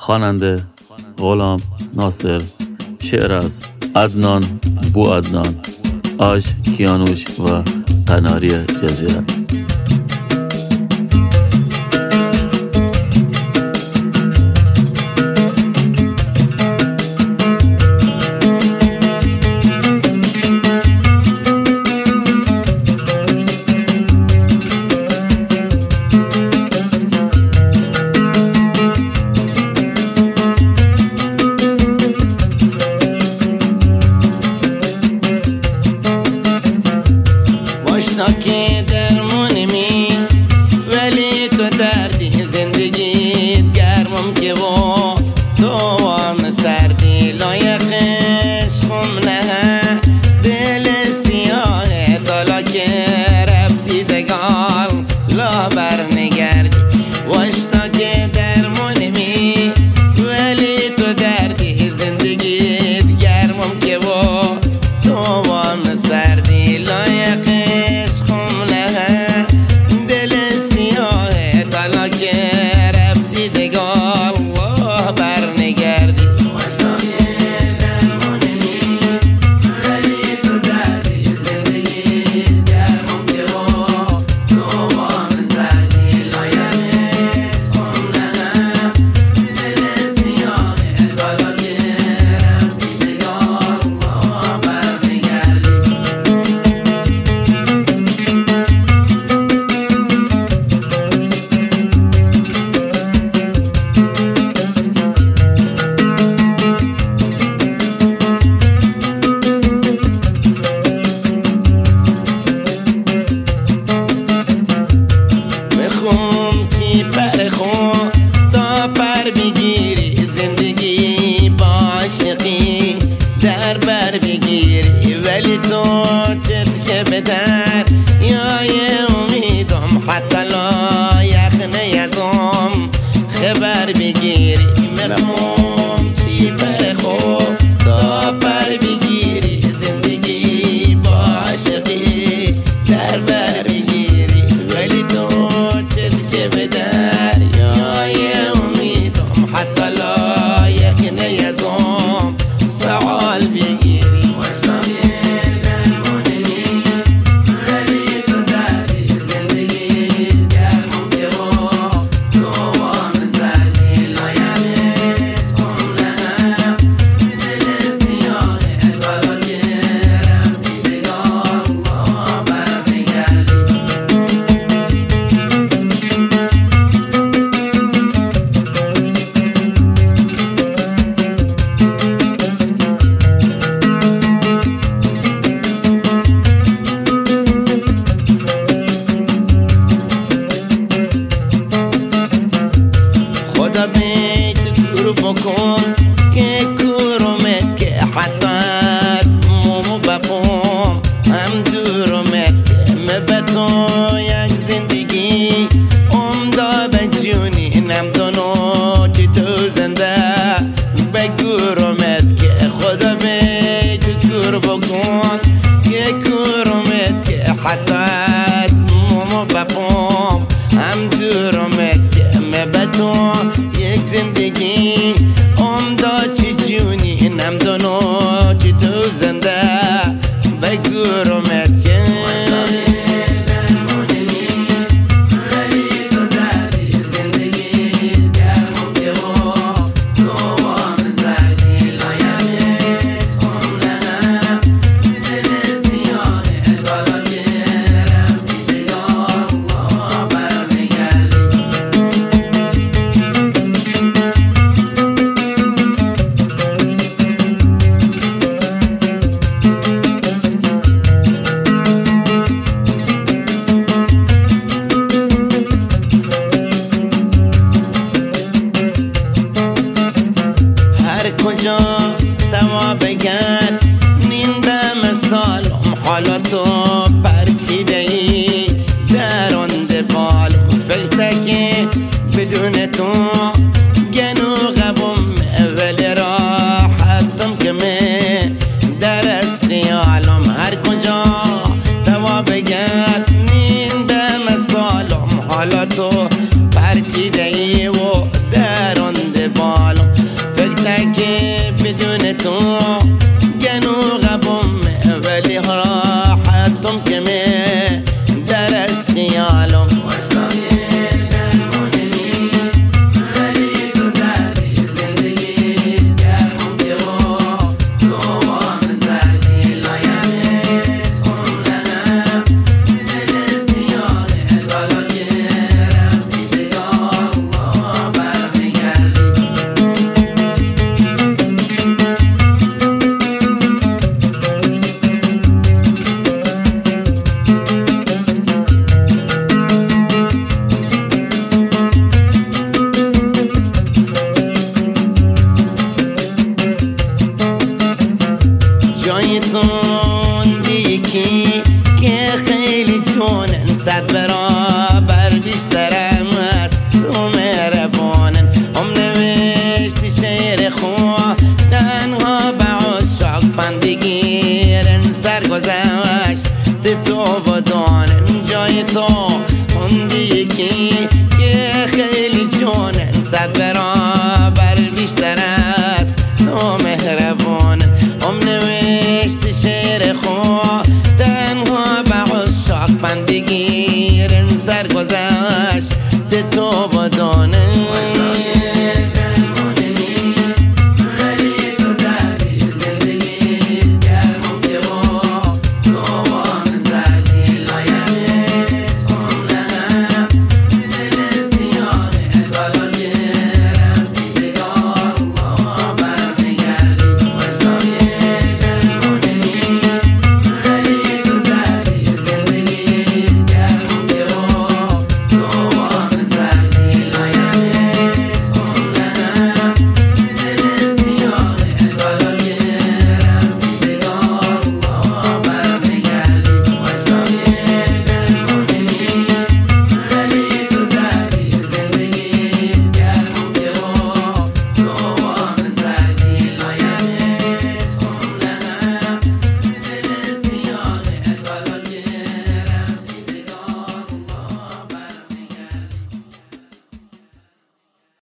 خواننده غلام ناصر، شعر از عدنان بوعدنان، آج کیانوش و قناری جزیره. که درمونمی ولی تو دردی زندگی گرمم که و تو وام سردی لایقش خم نه دل سیاه تالا که رفتی دگال لا برنگردی واشتا که درمونمی ولی تو دردی زندگی گرمم که و تو وام سردی لایق در بر بگیری ولی تو چت که به در یای امیدم حتی لایق نیزم خبر بگیری میخوام چی پر خوب تا پر بگیری زندگی با عاشقی در بر بگیری ولی تو چت که به در یای امیدم حتی لایق نیزم سوال بگیری ولی تو دردی زندگی گرمم که تو وام سردی لایقش خم نه دل سیاه بالا که رفتی دگاه ما برمیگردی خدا بیت کور بکن که کورمت که حتی از مومو بپوم هم دورمت که مبتو یک زندگی امدا به جونی نمدونو که تو زنده به کورمت که خدا بیت کور بکن که کورمت که حتی از مومو بپوم هم دورمت که مبتو یک زندگی امدا چی جونی نمدونو چی تو زنده بگورمت که ولی تو دردی زندگی گرمم که تو وام سردی لایقش خم نه دل سیاه بالا که رفتی دگاه ما برمیگردی هر کجا توا بگم